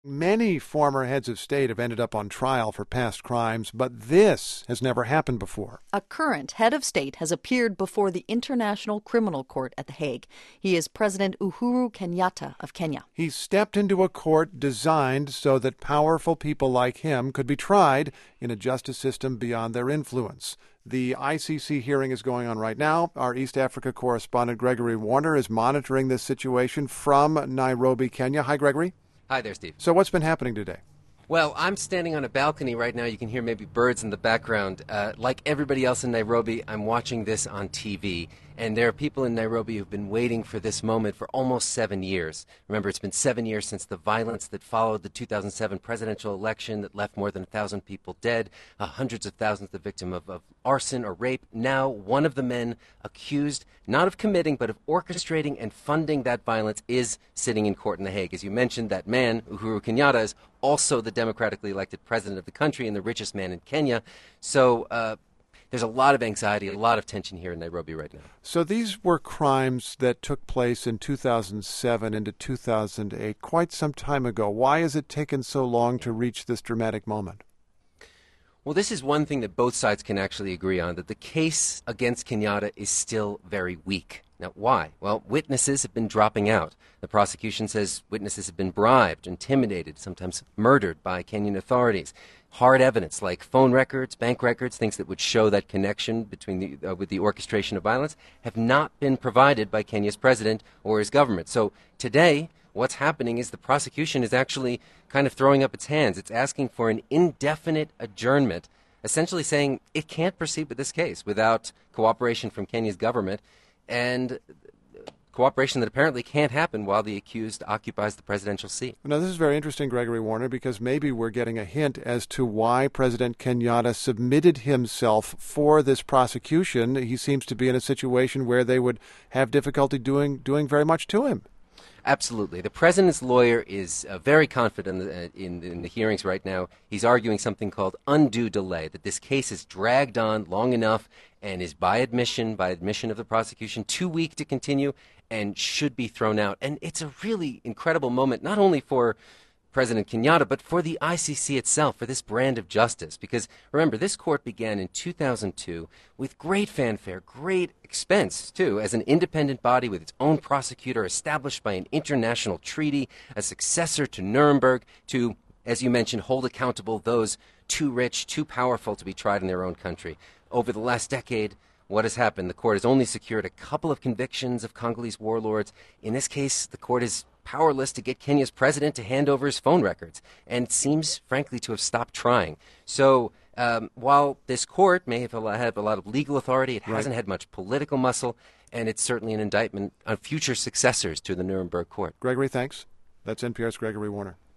Many former heads of state have ended up on trial for past crimes, but this has never happened before. A current head of state has appeared before the International Criminal Court at The Hague. He is President Uhuru Kenyatta of Kenya. He stepped into a court designed so that powerful people like him could be tried in a justice system beyond their influence. The ICC hearing is going on right now. Our East Africa correspondent Gregory Warner is monitoring this situation from Nairobi, Kenya. Hi, Gregory. Hi there, Steve. So what's been happening today? Well, I'm standing on a balcony right now. You can hear maybe birds in the background. Like everybody else in Nairobi, I'm watching this on TV. And there are people in Nairobi who've been waiting for this moment for almost 7 years. Remember, it's been 7 years since the violence that followed the 2007 presidential election that left more than 1,000 people dead, hundreds of thousands the victim of arson or rape. Now, one of the men accused, not of committing, but of orchestrating and funding that violence is sitting in court in The Hague. As you mentioned, that man, Uhuru Kenyatta, is also the democratically elected president of the country and the richest man in Kenya. So, there's a lot of anxiety, a lot of tension here in Nairobi right now. So these were crimes that took place in 2007 into 2008, quite some time ago. Why has it taken so long to reach this dramatic moment? Well, this is one thing that both sides can actually agree on, that the case against Kenyatta is still very weak. Now, why? Well, witnesses have been dropping out. The prosecution says witnesses have been bribed, intimidated, sometimes murdered by Kenyan authorities. Hard evidence like phone records, bank records, things that would show that connection between with the orchestration of violence have not been provided by Kenya's president or his government. So today, what's happening is the prosecution is actually kind of throwing up its hands. It's asking for an indefinite adjournment, essentially saying it can't proceed with this case without cooperation from Kenya's government, and cooperation that apparently can't happen while the accused occupies the presidential seat. Now, this is very interesting, Gregory Warner, because maybe we're getting a hint as to why President Kenyatta submitted himself for this prosecution. He seems to be in a situation where they would have difficulty doing very much to him. Absolutely. The president's lawyer is very confident in the hearings right now. He's arguing something called undue delay, that this case is dragged on long enough and is by admission of the prosecution, too weak to continue and should be thrown out. And it's a really incredible moment, not only for President Kenyatta, but for the ICC itself, for this brand of justice. Because remember, this court began in 2002 with great fanfare, great expense, too, as an independent body with its own prosecutor established by an international treaty, a successor to Nuremberg, to, as you mentioned, hold accountable those too rich, too powerful to be tried in their own country. Over the last decade, what has happened? The court has only secured a couple of convictions of Congolese warlords. In this case, the court is powerless to get Kenya's president to hand over his phone records and seems, frankly, to have stopped trying. So while this court may have a lot of legal authority, it hasn't had much political muscle, and it's certainly an indictment on future successors to the Nuremberg court. Gregory, thanks. That's NPR's Gregory Warner.